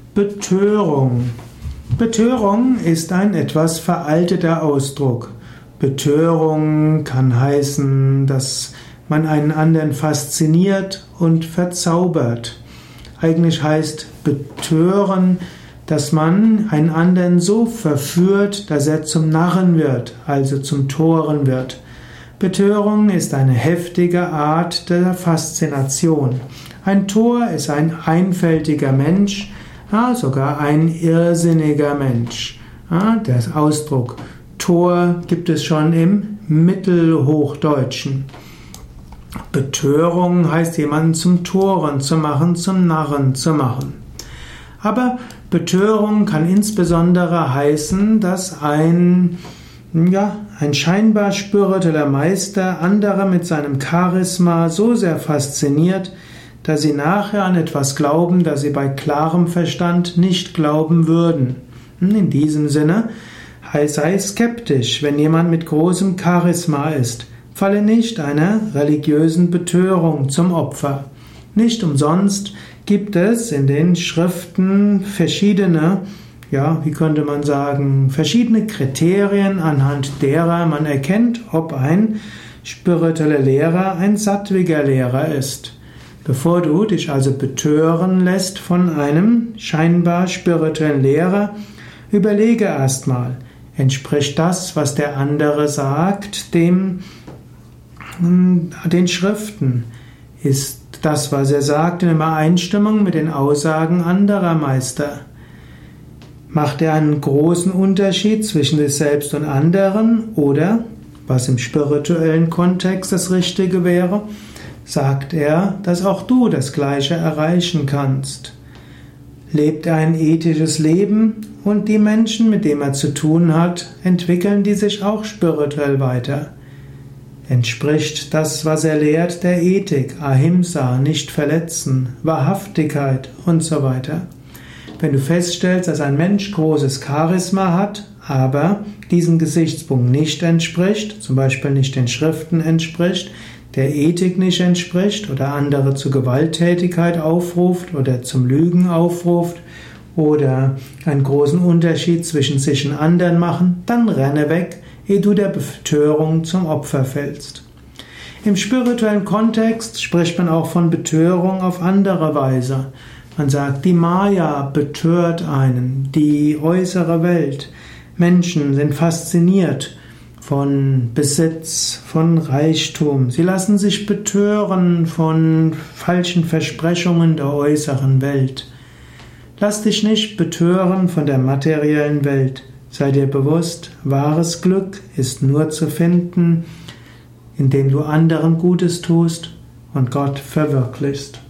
Betörung. Betörung ist ein etwas veralteter Ausdruck. Betörung kann heißen, dass man einen anderen fasziniert und verzaubert. Eigentlich heißt betören, dass man einen anderen so verführt, dass er zum Narren wird, also zum Toren wird. Betörung ist eine heftige Art der Faszination. Ein Tor ist ein einfältiger Mensch, sogar ein irrsinniger Mensch. Der Ausdruck Tor gibt es schon im Mittelhochdeutschen. Betörung heißt, jemanden zum Toren zu machen, zum Narren zu machen. Aber Betörung kann insbesondere heißen, dass ein scheinbar spiritueller Meister andere mit seinem Charisma so sehr fasziniert, dass sie nachher an etwas glauben, das sie bei klarem Verstand nicht glauben würden. In diesem Sinne, sei skeptisch, wenn jemand mit großem Charisma ist. Falle nicht einer religiösen Betörung zum Opfer. Nicht umsonst gibt es in den Schriften verschiedene Kriterien, anhand derer man erkennt, ob ein spiritueller Lehrer ein sattwiger Lehrer ist. Bevor du dich also betören lässt von einem scheinbar spirituellen Lehrer, überlege erstmal, entspricht das, was der andere sagt, den Schriften? Ist das, was er sagt, in Übereinstimmung mit den Aussagen anderer Meister? Macht er einen großen Unterschied zwischen sich selbst und anderen? Oder, was im spirituellen Kontext das Richtige wäre, sagt er, dass auch du das Gleiche erreichen kannst? Lebt er ein ethisches Leben und die Menschen, mit denen er zu tun hat, entwickeln die sich auch spirituell weiter? Entspricht das, was er lehrt, der Ethik, Ahimsa, nicht verletzen, Wahrhaftigkeit und so weiter? Wenn du feststellst, dass ein Mensch großes Charisma hat, aber diesem Gesichtspunkt nicht entspricht, zum Beispiel nicht den Schriften entspricht, der Ethik nicht entspricht oder andere zu Gewalttätigkeit aufruft oder zum Lügen aufruft oder einen großen Unterschied zwischen sich und anderen machen, dann renne weg, ehe du der Betörung zum Opfer fällst. Im spirituellen Kontext spricht man auch von Betörung auf andere Weise. Man sagt, die Maya betört einen, die äußere Welt. Menschen sind fasziniert von Besitz, von Reichtum. Sie lassen sich betören von falschen Versprechungen der äußeren Welt. Lass dich nicht betören von der materiellen Welt. Sei dir bewusst, wahres Glück ist nur zu finden, indem du anderen Gutes tust und Gott verwirklichst.